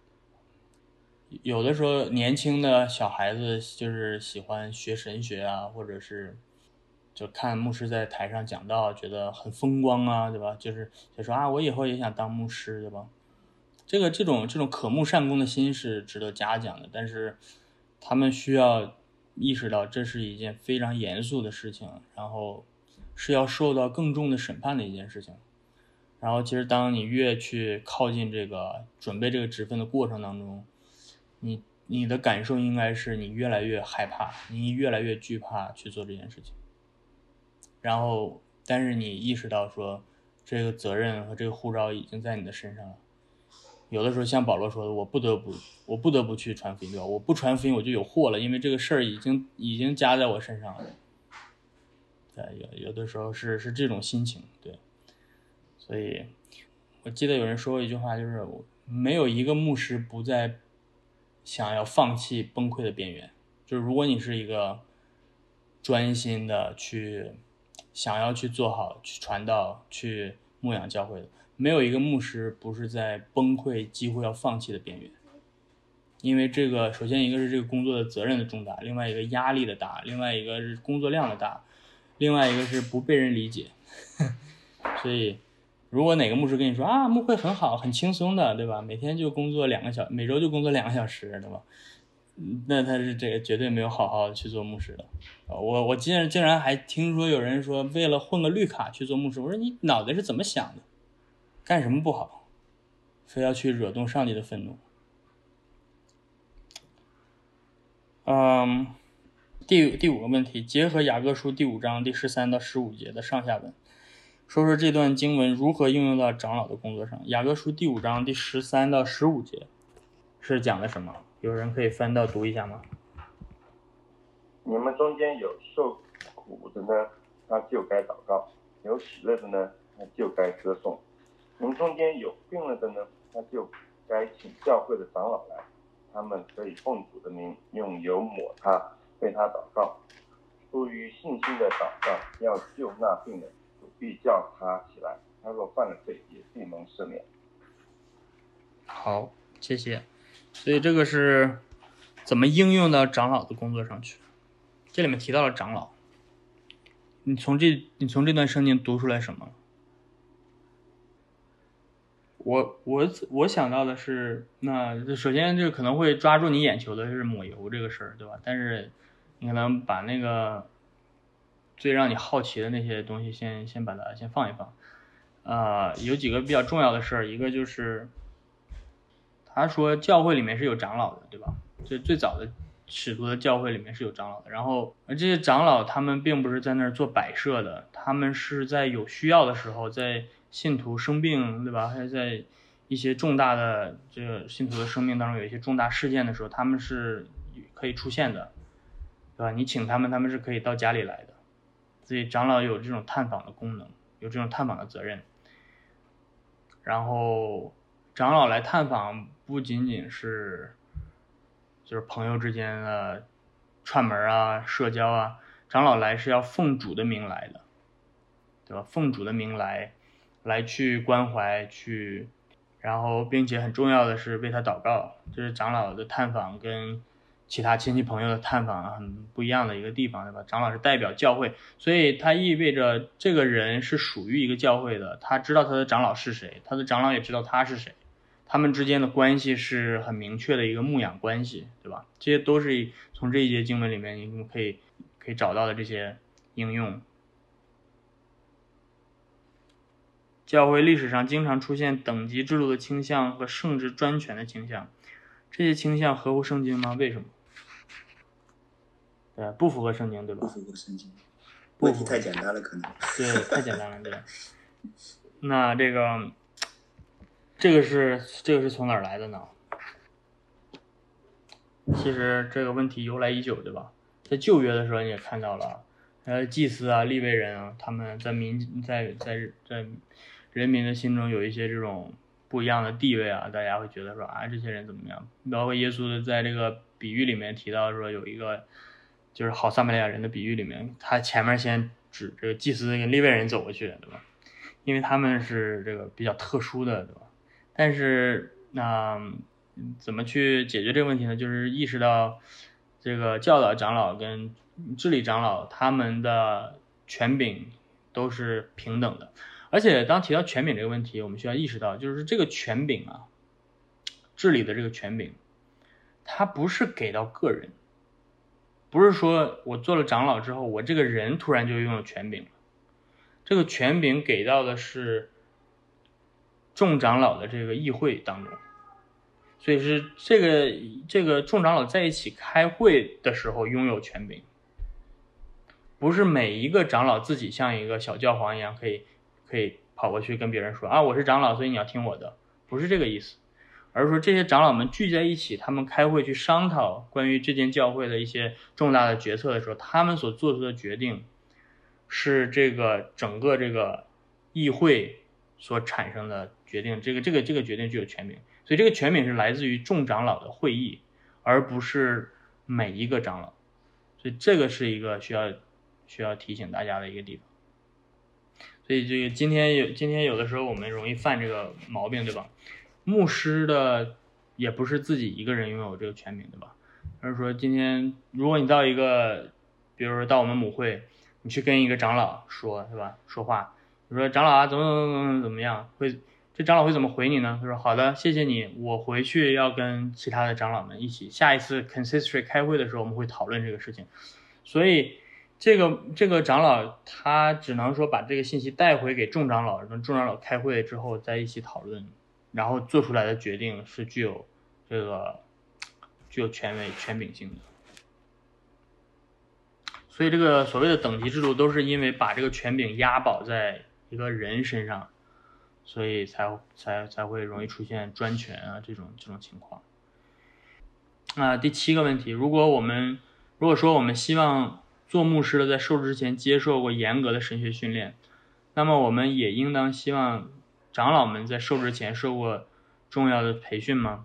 有的时候年轻的小孩子就是喜欢学神学啊，或者是就看牧师在台上讲道觉得很风光啊，对吧？就说我以后也想当牧师，对吧？这种渴慕善功的心是值得嘉奖的，但是他们需要意识到这是一件非常严肃的事情，然后是要受到更重的审判的一件事情。然后其实当你越去靠近这个准备这个职分的过程当中，你的感受应该是你越来越害怕，你越来越惧怕去做这件事情。然后但是你意识到说这个责任和这个护照已经在你的身上了。有的时候像保罗说的，我不得不去传福音，对吧？我不传福音我就有祸了，因为这个事儿已经加在我身上了。对，有的时候是这种心情，对。所以我记得有人说过一句话，就是没有一个牧师不在想要放弃崩溃的边缘。就是如果你是一个专心的想要去做好，去传道，去牧养教会的，没有一个牧师不是在崩溃几乎要放弃的边缘。因为这个首先一个是这个工作的责任的重大，另外一个压力的大，另外一个是工作量的大，另外一个是不被人理解。所以如果哪个牧师跟你说牧会很好很轻松的，对吧？每天就工作2个小时，每周就工作2个小时，对吧？那他是这个绝对没有好好去做牧师的。我竟然还听说有人说为了混个绿卡去做牧师，我说你脑袋是怎么想的？干什么不好，非要去惹动上帝的愤怒？第5个问题，结合雅各书第5章第13到15节的上下文，说说这段经文如何应用到长老的工作上。雅各书第5章第13到15节是讲的什么？有人可以翻到读一下吗？ 你们中间有受苦的呢，他就该祷告；有喜乐的呢，他就该歌颂。你们中间有病了的呢，他就该请教会的长老来，他们可以奉主的名用油抹他，为他祷告。出于信心的祷告要救那病人，主必叫他起来。他若犯了罪，也必蒙赦免。 好，谢谢。所以这个是怎么应用到长老的工作上去？这里面提到了长老，你从这段圣经读出来什么？我想到的是，那首先这个可能会抓住你眼球的是抹油这个事儿，对吧？但是你可能把那个最让你好奇的那些东西先把它先放一放。有几个比较重要的事儿，一个就是他说教会里面是有长老的，对吧？最早的使徒的教会里面是有长老的，然后这些长老他们并不是在那儿做摆设的，他们是在有需要的时候，在信徒生病，对吧？还在一些重大的这个信徒的生命当中有一些重大事件的时候，他们是可以出现的，对吧？你请他们，他们是可以到家里来的，所以长老有这种探访的功能，有这种探访的责任。然后长老来探访不仅仅是就是朋友之间的串门啊、社交啊，长老来是要奉主的名来的，对吧？奉主的名来去关怀，去，然后并且很重要的是为他祷告，这是长老的探访跟其他亲戚朋友的探访很不一样的一个地方，对吧？长老是代表教会，所以它意味着这个人是属于一个教会的，他知道他的长老是谁，他的长老也知道他是谁，他们之间的关系是很明确的一个牧养关系，对吧？这些都是从这一节经文里面你们可以找到的这些应用。教会历史上经常出现等级制度的倾向和圣职专权的倾向，这些倾向合乎圣经吗？为什么？对，不符合圣经，对吧？ 不符合圣经，问题太简单了，可能。 对，太简单了，对。那这个是从哪儿来的呢？其实这个问题由来已久，对吧？在旧约的时候你也看到了，祭司啊、利未人啊，他们在人民的心中有一些这种不一样的地位啊，大家会觉得说啊，这些人怎么样？包括耶稣在这个比喻里面提到说有一个就是好撒玛利亚人的比喻里面，他前面先指这个祭司跟利未人走过去，对吧？因为他们是这个比较特殊的，对吧？但是怎么去解决这个问题呢？就是意识到这个教导长老跟治理长老他们的权柄都是平等的。而且当提到权柄这个问题，我们需要意识到，就是这个权柄啊，治理的这个权柄，它不是给到个人，不是说我做了长老之后，我这个人突然就拥有权柄了。这个权柄给到的是众长老的这个议会当中，所以是这个众长老在一起开会的时候拥有权柄，不是每一个长老自己像一个小教皇一样可以跑过去跟别人说啊，我是长老，所以你要听我的，不是这个意思，而是说这些长老们聚在一起，他们开会去商讨关于这间教会的一些重大的决策的时候，他们所做出的决定是这个整个这个议会所产生的决定，这个决定具有权柄，所以这个权柄是来自于众长老的会议，而不是每一个长老，所以这个是一个需要提醒大家的一个地方。所以这个今天有的时候我们容易犯这个毛病，对吧？牧师的也不是自己一个人拥有这个权柄，对吧？而是说今天如果你到一个，比如说到我们母会，你去跟一个长老说，对吧？说话，你说长老啊，怎么样？这长老会怎么回你呢？他说好的，谢谢你，我回去要跟其他的长老们一起，下一次 consistory 开会的时候，我们会讨论这个事情。所以这个长老他只能说把这个信息带回给众长老，跟众长老开会之后在一起讨论，然后做出来的决定是具有权柄性的。所以这个所谓的等级制度都是因为把这个权柄押宝在一个人身上，所以才会容易出现专权啊这种情况。第7个问题，如果说我们希望做牧师的在受之前接受过严格的神学训练，那么我们也应当希望长老们在受之前受过重要的培训吗？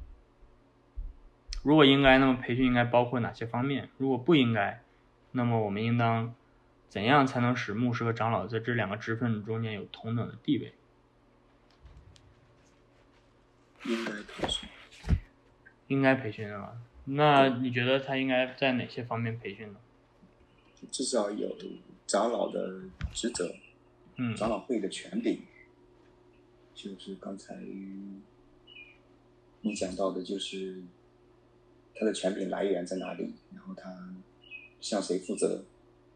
如果应该，那么培训应该包括哪些方面？如果不应该，那么我们应当怎样才能使牧师和长老在这两个职分中间有同等的地位？应该培训啊。那你觉得他应该在哪些方面培训呢？ 至少有长老的职责，长老会的权柄，就是刚才你讲到的，就是他的权柄来源在哪里，然后他向谁负责。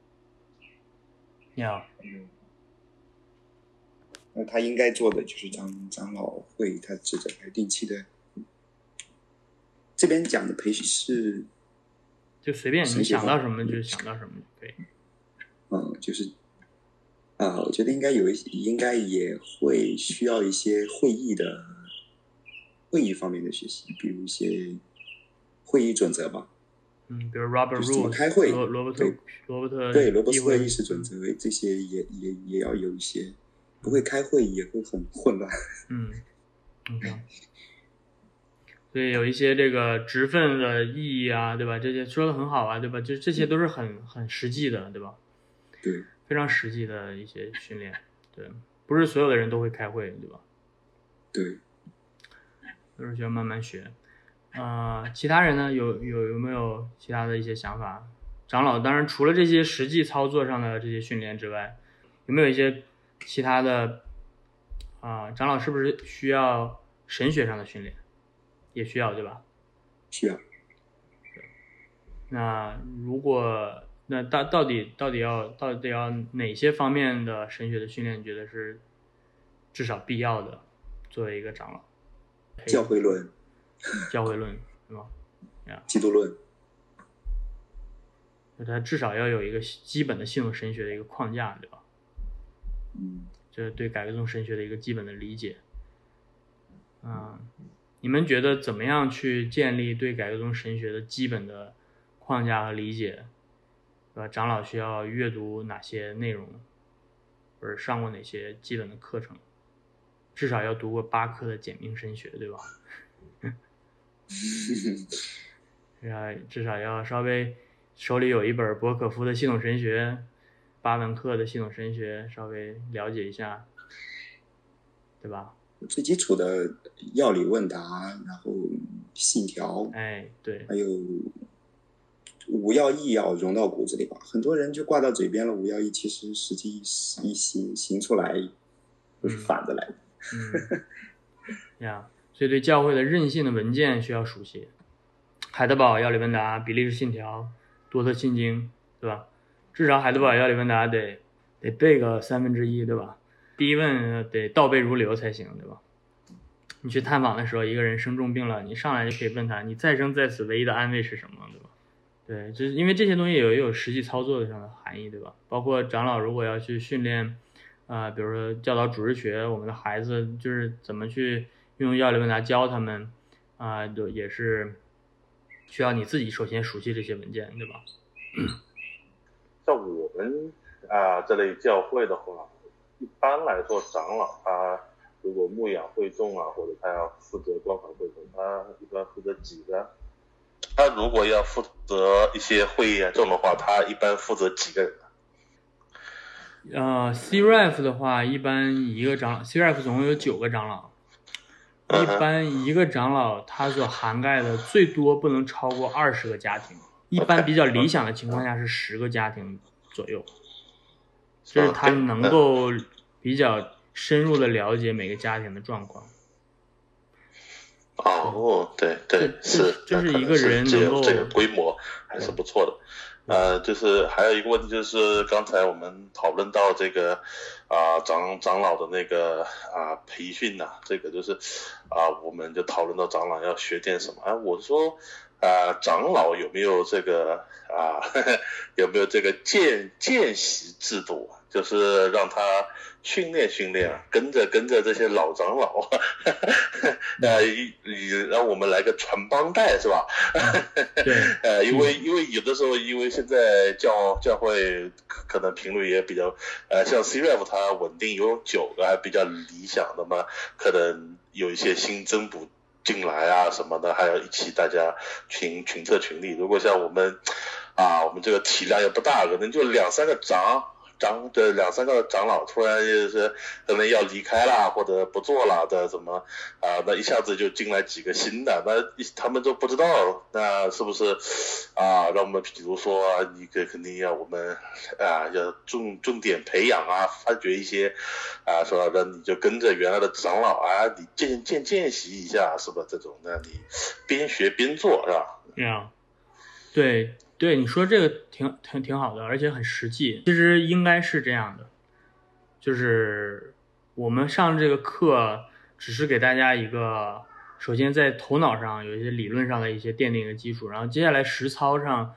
那他应该做的就是长老会，他职责还定期的。这边讲的培训是就随便你想到什么就想到什么就可以。 就是我觉得应该也会需要一些会议方面的学习，比如一些会议准则吧。 比如 Robert 就是怎么 Rules 开会， 罗伯特对罗伯斯特议事准则这些也要有一些，不会开会也会很混乱。 OK。所以有一些这个职分的意义啊，对吧？这些说的很好啊，对吧？就这些都是很实际的，对吧？ 对， 非常实际的一些训练，对，不是所有的人都会开会，对吧？ 对， 都是需要慢慢学。其他人呢有没有其他的一些想法？长老当然除了这些实际操作上的这些训练之外，有没有一些其他的长老是不是需要神学上的训练？也需要，对吧？ 需要。 那如果到底要哪些方面的神学的训练，你觉得是至少必要的？作为一个长老， 教会论是吗？ 基督论， 他至少要有一个基本的信统神学的一个框架，对吧？这对改革宗神学的一个基本的理解。你们觉得怎么样去建立对改革宗神学的基本的框架和理解？对吧？长老需要阅读哪些内容，或者上过哪些基本的课程？至少要读过巴克的简明神学，对吧？至少要稍微手里有一本博可夫的系统神学，巴文克的系统神学，稍微了解一下，对吧？ 最基础的要理问答，然后信条， 对， 还有无要义要融到骨子里吧。很多人就挂到嘴边了，无要义其实实际一行出来都是反着来的。 所以对教会的任性的文件需要熟悉，海德堡要理问答、比利时信条、多特信经，对吧？至少海德堡要理问答得背个1/3，对吧？第一问得倒背如流才行，对吧？你去探访的时候，一个人生重病了，你上来就可以问他，你再生在此唯一的安慰是什么，对吧？对，就是因为这些东西也有实际操作上的含义，对吧？包括长老如果要去训练比如说教导主日学，我们的孩子就是怎么去用要理问答教他们也是需要你自己首先熟悉这些文件，对吧？ 像我们这类教会的话，一般来说长老他如果牧养会众或者他要负责关怀会众，他一般负责几个？他如果要负责一些会议这种的话，他一般负责几个人 ？CREF 的话，一般一个长老 ，CREF 总共有9个长老，一般一个长老他所涵盖的最多不能超过20个家庭，一般比较理想的情况下是10个家庭左右，就是他能够比较深入的了解每个家庭的状况。 对， 是，就是一个人能够这个规模还是不错的。就是还有一个问题，就是刚才我们讨论到这个长老的那个培训这个就是我们就讨论到长老要学点什么我说长老有没有这个有没有这个见习制度就是让他训练跟着这些老长老让我们来个传帮带是吧？ 对， 因为有的时候因为现在教会可能频率也比较像 CREF 它稳定有9个还比较理想的嘛，可能有一些新增补进来什么的，还要一起大家群策群力。如果像我们我们这个体量也不大，可能就2-3个这2-3个长老突然就是可能要离开了或者不做了的怎么那一下子就进来几个新的，那他们都不知道，那是不是让我们比如说你肯定要我们要重点培养发掘一些说让你就跟着原来的长老你见习一下是吧？这种那你边学边做是吧？ 对，你说这个挺好的，而且很实际。其实应该是这样的，就是我们上这个课只是给大家一个，首先在头脑上有一些理论上的一些奠定一个基础，然后接下来实操上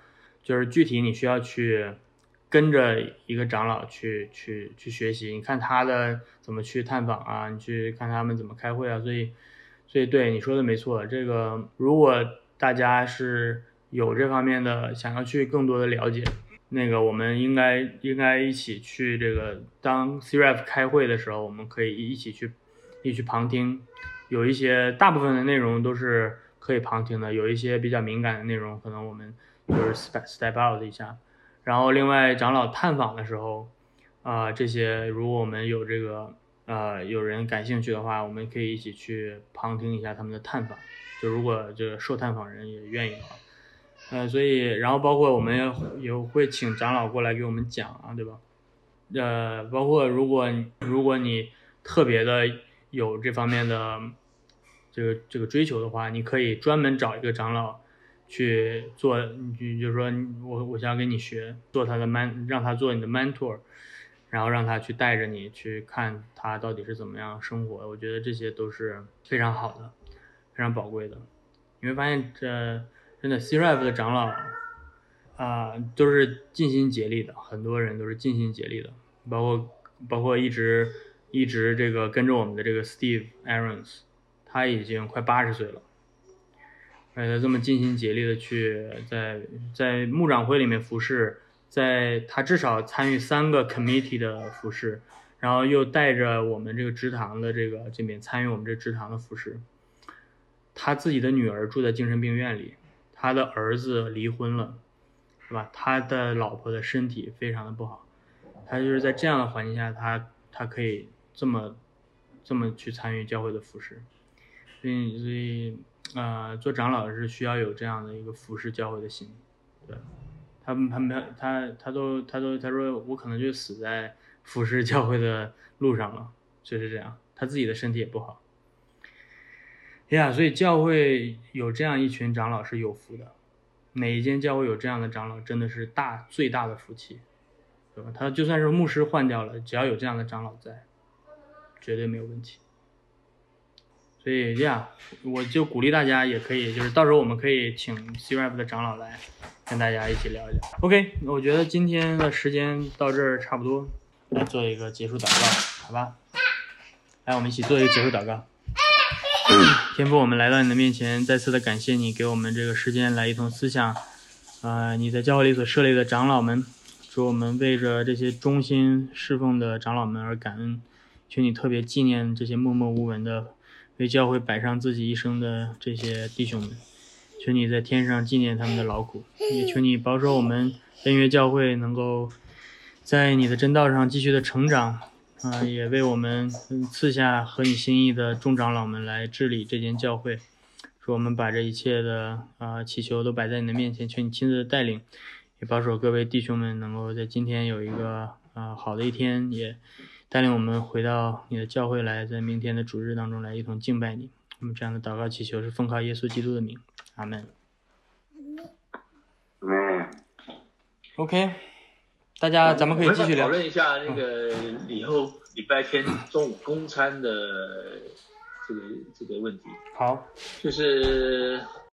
就是具体你需要去跟着一个长老去学习，你看他的怎么去探访啊，你去看他们怎么开会啊，所以对你说的没错，这个如果大家是有这方面的想要去更多的了解，那个我们应该一起去这个当 CREF 开会的时候，我们可以一起去旁听，有一些大部分的内容都是可以旁听的，有一些比较敏感的内容可能我们就是 step out 一下。然后另外长老探访的时候这些如果我们有这个有人感兴趣的话，我们可以一起去旁听一下他们的探访，就如果这个受探访人也愿意的话，所以然后包括我们也会请长老过来给我们讲啊，对吧？包括如果你特别的有这方面的这个追求的话，你可以专门找一个长老去做，就是说我想跟你学，做他的让他做你的 mentor。然后让他去带着你去看他到底是怎么样生活，我觉得这些都是非常好的，非常宝贵的。你会发现真的 CREF 的长老都是尽心竭力的，很多人都是尽心竭力的，包括一直这个跟着我们的这个 Steve Aarons， 他已经快80岁了，而且他这么尽心竭力的去在牧长会里面服侍，在他至少参与3个 committee 的服侍，然后又带着我们这个支堂的这边参与我们这支堂的服侍。他自己的女儿住在精神病院里，他的儿子离婚了，是吧？他的老婆的身体非常的不好，他就是在这样的环境下，他可以这么去参与教会的服侍，所以做长老是需要有这样的一个服侍教会的心，对。他说我可能就死在服侍教会的路上了，就是这样。他自己的身体也不好，所以教会有这样一群长老是有福的。哪一间教会有这样的长老，真的是最大的福气，对吧？他就算是牧师换掉了，只要有这样的长老在，绝对没有问题。所以我就鼓励大家也可以，就是到时候我们可以请 CREF 的长老来跟大家一起聊一聊。OK， 我觉得今天的时间到这儿差不多，来做一个结束祷告，好吧？来，我们一起做一个结束祷告。天父，我们来到你的面前，再次的感谢你给我们这个时间来一同思想你在教会里所设立的长老们，说我们为着这些忠心侍奉的长老们而感恩，求你特别纪念这些默默无闻的为教会摆上自己一生的这些弟兄们，求你在天上纪念他们的劳苦，也求你保守我们恩约教会能够在你的真道上继续的成长也为我们赐下合你心意的众长老们来治理这间教会，说我们把这一切的祈求都摆在你的面前，求你亲自的带领，也保守各位弟兄们能够在今天有一个好的一天，也带领我们回到你的教会来，在明天的主日当中来一同敬拜你。我们这样的祷告祈求是奉靠耶稣基督的名，阿们。OK， 大家咱们可以继续聊， 讨论一下那个以后礼拜天中午供餐的这个问题。 好， 就是